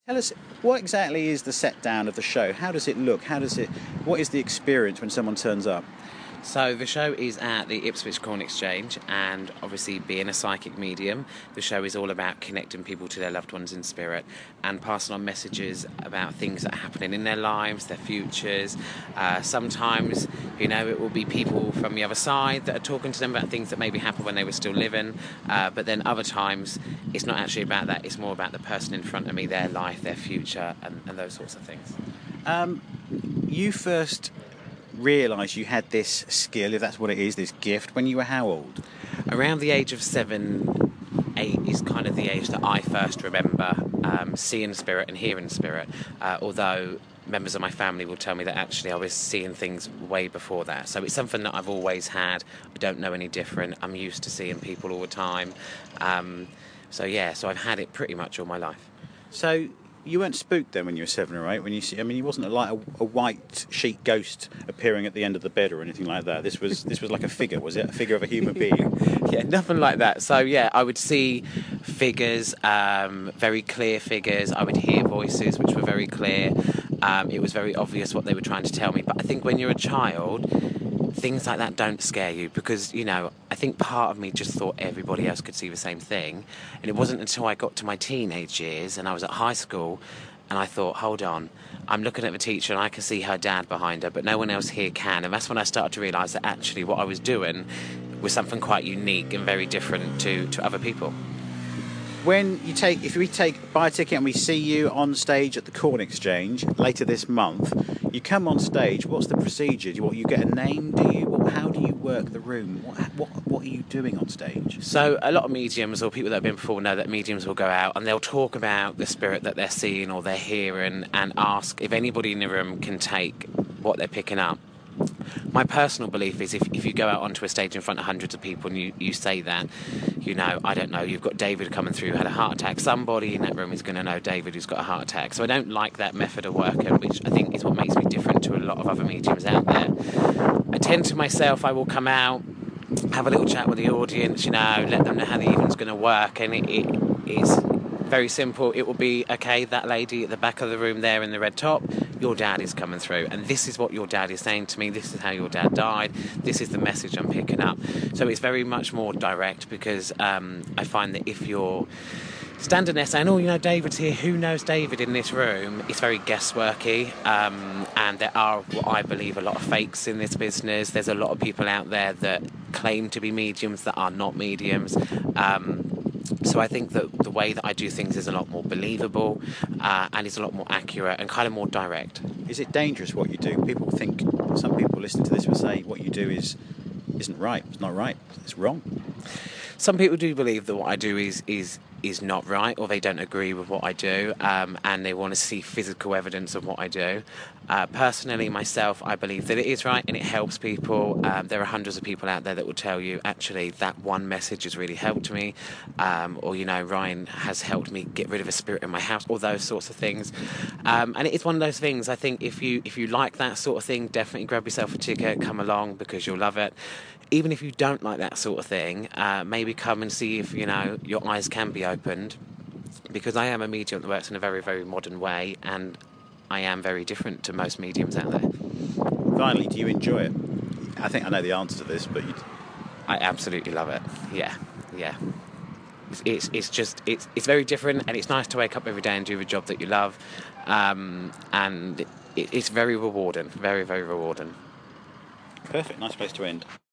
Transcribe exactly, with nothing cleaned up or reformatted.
Tell us, what exactly is the set down of the show? How does it look? How does it? What is the experience when someone turns up? So the show is at the Ipswich Corn Exchange, and obviously being a psychic medium, the show is all about connecting people to their loved ones in spirit and passing on messages about things that are happening in their lives, their futures. Uh, sometimes, you know, it will be people from the other side that are talking to them about things that maybe happened when they were still living, uh, but then other times it's not actually about that, it's more about the person in front of me, their life, their future, and, and those sorts of things. Um, you first realised you had this skill, if that's what it is, this gift, when you were how old? Around the age of seven, eight is kind of the age that I first remember um, seeing spirit and hearing spirit, uh, although members of my family will tell me that actually I was seeing things way before that. So it's something that I've always had. I don't know any different. I'm used to seeing people all the time. Um, so yeah, so I've had it pretty much all my life. So you weren't spooked then when you were seven or eight? When you see, I mean, it wasn't like a, a white sheet ghost appearing at the end of the bed or anything like that. This was this was like a figure, was it? A figure of a human being? Yeah, nothing like that. So yeah, I would see figures, um, very clear figures. I would hear voices which were very clear. Um, it was very obvious what they were trying to tell me. But I think when you're a child, things like that don't scare you because, you know, I think part of me just thought everybody else could see the same thing. And it wasn't until I got to my teenage years and I was at high school and I thought, hold on, I'm looking at the teacher and I can see her dad behind her, but no one else here can. And that's when I started to realise that actually what I was doing was something quite unique and very different to, to other people. When you take, if we take buy a ticket and we see you on stage at the Corn Exchange later this month, you come on stage. What's the procedure? Do you, what, you get a name? Do you? What, how do you work the room? What, what what are you doing on stage? So a lot of mediums or people that have been before know that mediums will go out and they'll talk about the spirit that they're seeing or they're hearing and ask if anybody in the room can take what they're picking up. My personal belief is if, if you go out onto a stage in front of hundreds of people and you, you say that, you know, I don't know, you've got David coming through who had a heart attack, somebody in that room is going to know David who's got a heart attack. So I don't like that method of working, which I think is what makes me different to a lot of other mediums out there. I tend to myself, I will come out, have a little chat with the audience, you know, let them know how the evening's going to work, and it, it is very simple. It will be, okay, that lady at the back of the room there in the red top, your dad is coming through and this is what your dad is saying to me, this is how your dad died, this is the message I'm picking up. So it's very much more direct because um, I find that if you're standing there saying, oh, you know, David's here, who knows David in this room, it's very guessworky, um, and there are, what I believe, a lot of fakes in this business. There's a lot of people out there that claim to be mediums that are not mediums. um, So I think that the way that I do things is a lot more believable uh, and is a lot more accurate and kind of more direct. Is it dangerous what you do? People think, some people listening to this will say what you do is isn't right. It's not right. It's wrong. Some people do believe that what I do is is is not right, or they don't agree with what I do, um, and they want to see physical evidence of what I do. Uh, personally, myself, I believe that it is right and it helps people. Um, there are hundreds of people out there that will tell you, actually, that one message has really helped me, um, or, you know, Ryan has helped me get rid of a spirit in my house, all those sorts of things. Um, and it is one of those things, I think, if you if you like that sort of thing, definitely grab yourself a ticket, come along, because you'll love it. Even if you don't like that sort of thing, uh, maybe come and see if, you know, your eyes can be opened, because I am a medium that works in a very, very modern way, and I am very different to most mediums out there. Finally, do you enjoy it? I think I know the answer to this, but you... I absolutely love it. Yeah, yeah. It's, it's it's just it's it's very different, and it's nice to wake up every day and do the job that you love, um, and it, it's very rewarding, very, very rewarding. Perfect. Nice place to end.